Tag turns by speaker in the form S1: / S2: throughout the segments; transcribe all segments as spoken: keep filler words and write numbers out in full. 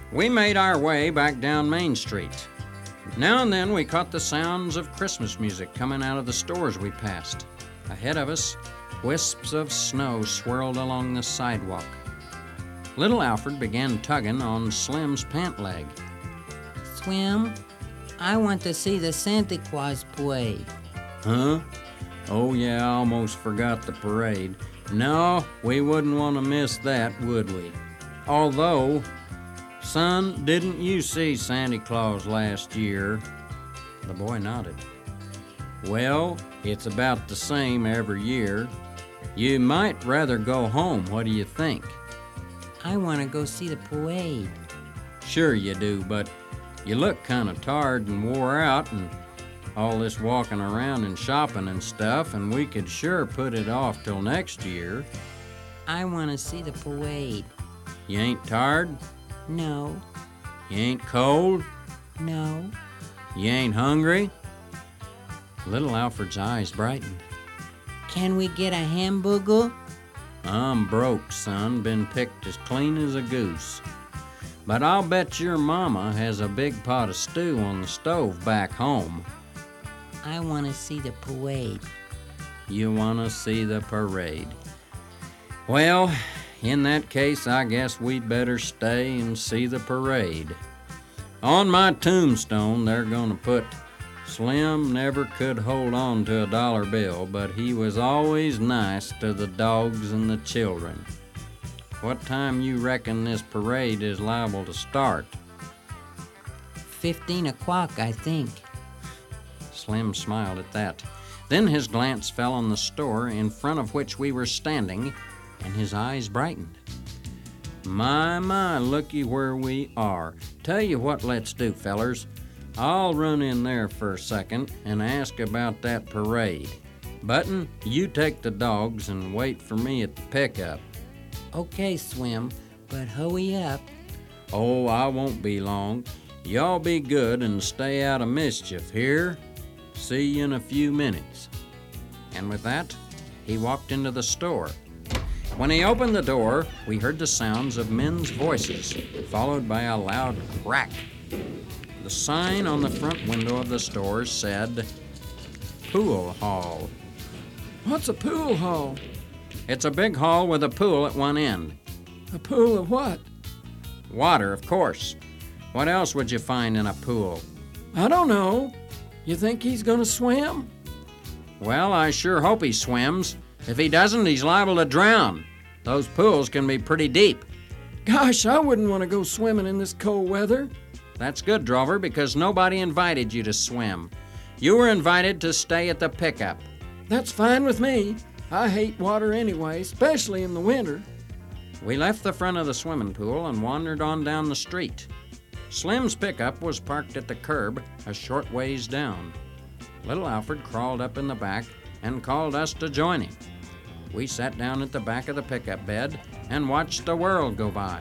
S1: We made our way back down Main Street. Now and then we caught the sounds of Christmas music coming out of the stores we passed. Ahead of us, wisps of snow swirled along the sidewalk. Little Alfred began tugging on Slim's pant leg.
S2: Slim, I want to see the Santa Claus parade.
S1: Huh? Oh yeah, I almost forgot the parade. No, we wouldn't want to miss that, would we? Although, son, didn't you see Santa Claus last year? The boy nodded. Well, it's about the same every year. You might rather go home. What do you think?
S2: I want to go see the parade.
S1: Sure you do, but you look kind of tired and wore out and all this walking around and shopping and stuff, and we could sure put it off till next year.
S2: I want to see the parade.
S1: You ain't tired?
S2: No.
S1: You ain't cold?
S2: No.
S1: You ain't hungry? Little Alfred's eyes brightened.
S2: Can we get a hamburger?
S1: I'm broke, son. Been picked as clean as a goose. But I'll bet your mama has a big pot of stew on the stove back home.
S2: I want to see the parade.
S1: You want to see the parade? Well, in that case, I guess we'd better stay and see the parade. On my tombstone, they're going to put, Slim never could hold on to a dollar bill, but he was always nice to the dogs and the children. What time you reckon this parade is liable to start?
S2: Fifteen o'clock, I think.
S1: Slim smiled at that. Then his glance fell on the store in front of which we were standing, and his eyes brightened. My, my, looky where we are. Tell you what let's do, fellers. I'll run in there for a second and ask about that parade. Button, you take the dogs and wait for me at the pickup.
S2: Okay, Swim, but hurry up.
S1: Oh, I won't be long. Y'all be good and stay out of mischief, here? See you in a few minutes. And with that, he walked into the store. When he opened the door, we heard the sounds of men's voices, followed by a loud crack. The sign on the front window of the store said, Pool Hall.
S3: What's a pool hall?
S1: It's a big hall with a pool at one end.
S3: A pool of what?
S1: Water, of course. What else would you find in a pool?
S3: I don't know. You think he's gonna swim?
S1: Well, I sure hope he swims. If he doesn't, he's liable to drown. Those pools can be pretty deep.
S3: Gosh, I wouldn't want to go swimming in this cold weather.
S1: That's good, Drover, because nobody invited you to swim. You were invited to stay at the pickup.
S3: That's fine with me. I hate water anyway, especially in the winter.
S1: We left the front of the swimming pool and wandered on down the street. Slim's pickup was parked at the curb a short ways down. Little Alfred crawled up in the back and called us to join him. We sat down at the back of the pickup bed and watched the world go by.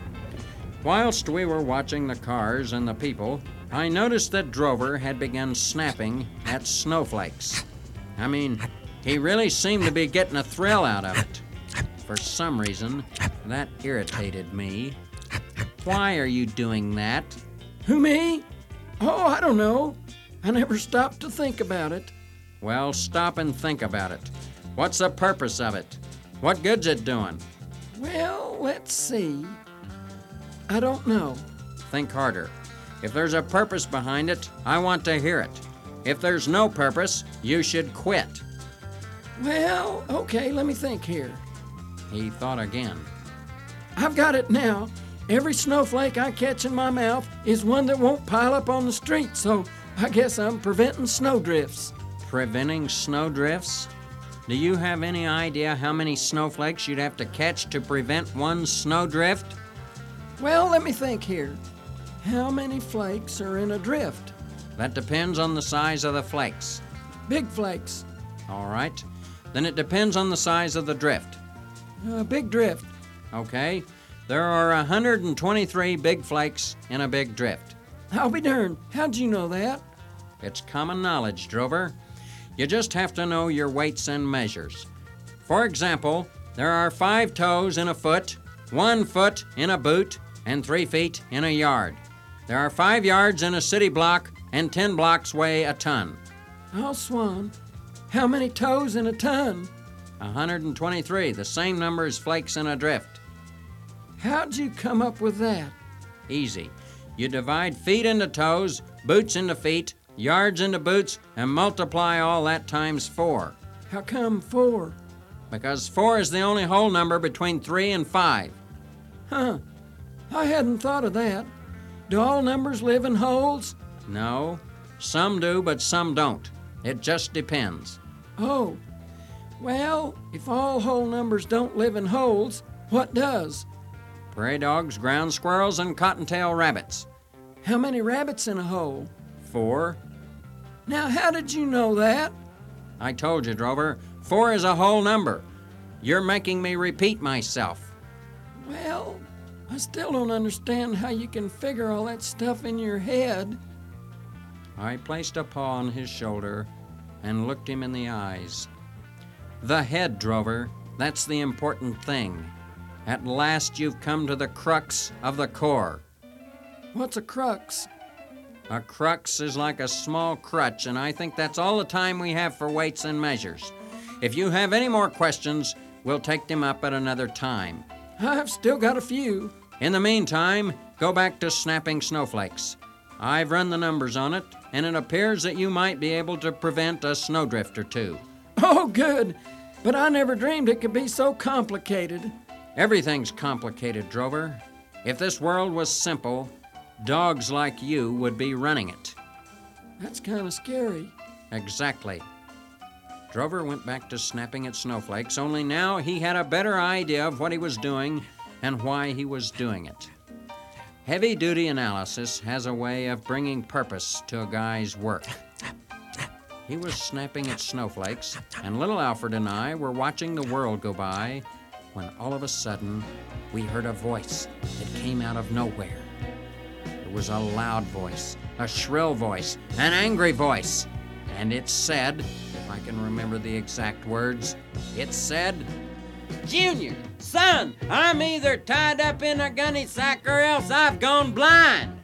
S1: Whilst we were watching the cars and the people, I noticed that Drover had begun snapping at snowflakes. I mean, he really seemed to be getting a thrill out of it. For some reason, that irritated me. Why are you doing that?
S3: Who, me? Oh, I don't know. I never stopped to think about it.
S1: Well, stop and think about it. What's the purpose of it? What good's it doing?
S3: Well, let's see. I don't know.
S1: Think harder. If there's a purpose behind it, I want to hear it. If there's no purpose, you should quit.
S3: Well, okay, let me think here.
S1: He thought again.
S3: I've got it now. Every snowflake I catch in my mouth is one that won't pile up on the street, so I guess I'm preventing snowdrifts.
S1: Preventing snowdrifts? Do you have any idea how many snowflakes you'd have to catch to prevent one snowdrift?
S3: Well, let me think here. How many flakes are in a drift?
S1: That depends on the size of the flakes.
S3: Big flakes.
S1: All right. Then it depends on the size of the drift.
S3: A big drift.
S1: Okay. There are one hundred twenty-three big flakes in a big drift.
S3: I'll be darned. How'd you know that?
S1: It's common knowledge, Drover. You just have to know your weights and measures. For example, there are five toes in a foot, one foot in a boot, and three feet in a yard. There are five yards in a city block, and ten blocks weigh a ton.
S3: Oh, Swan, how many toes in a ton?
S1: one hundred twenty-three, the same number as flakes in a drift.
S3: How'd you come up with that?
S1: Easy. You divide feet into toes, boots into feet, yards into boots, and multiply all that times four.
S3: How come four?
S1: Because four is the only whole number between three and five.
S3: Huh. I hadn't thought of that. Do all numbers live in holes?
S1: No, some do, but some don't. It just depends.
S3: Oh. Well, if all whole numbers don't live in holes, what does?
S1: Prairie dogs, ground squirrels, and cottontail rabbits.
S3: How many rabbits in a hole?
S1: Four.
S3: Now, how did you know that?
S1: I told you, Drover. Four is a whole number. You're making me repeat myself.
S3: Well, I still don't understand how you can figure all that stuff in your head.
S1: I placed a paw on his shoulder and looked him in the eyes. The head, Drover, that's the important thing. At last you've come to the crux of the core.
S3: What's a crux?
S1: A crux is like a small crutch, and I think that's all the time we have for weights and measures. If you have any more questions, we'll take them up at another time.
S3: I've still got a few.
S1: In the meantime, go back to snapping snowflakes. I've run the numbers on it, and it appears that you might be able to prevent a snowdrift or two.
S3: Oh, good. But I never dreamed it could be so complicated.
S1: Everything's complicated, Drover. If this world was simple, dogs like you would be running it.
S3: That's kind of scary.
S1: Exactly. Drover went back to snapping at snowflakes, only now he had a better idea of what he was doing and why he was doing it. Heavy-duty analysis has a way of bringing purpose to a guy's work. He was snapping at snowflakes, and little Alfred and I were watching the world go by when all of a sudden we heard a voice that came out of nowhere. It was a loud voice, a shrill voice, an angry voice, and it said, if I can remember the exact words, it said, "Junior, son, I'm either tied up in a gunny sack or else I've gone blind."